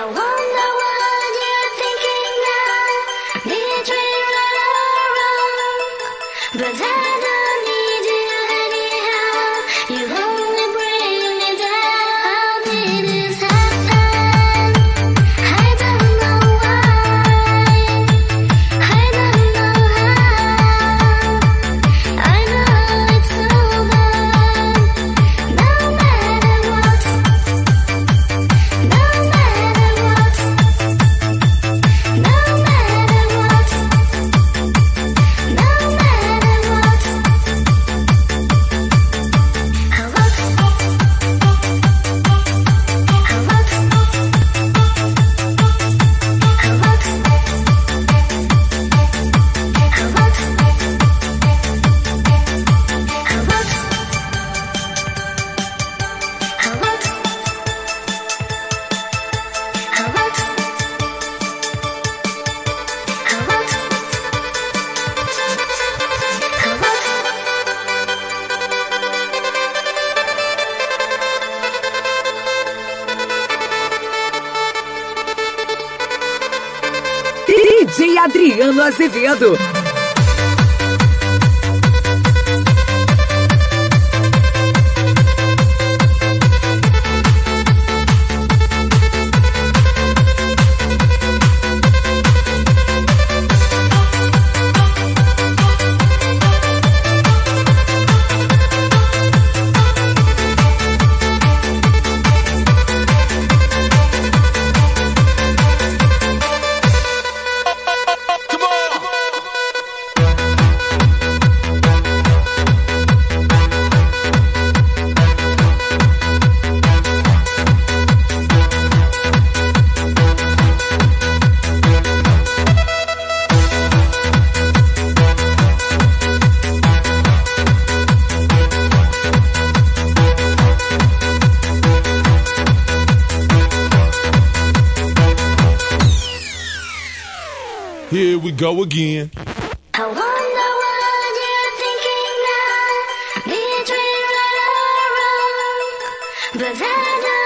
wonder what you're thinking now. Did we right or wrong? But I don't need you anyhow. You only bring me down. How did this happen? I don't know why. I don't know how. I know it's over. No matter what. No matter what. No matter what. No matter what. I walk. I walk. I walk. I walk. I walk. I walk. I walk. I walk. I walk. DJ Adriano Azevedo. Here we go again. I wonder what you're thinking now. Did we right or wrong? But I don't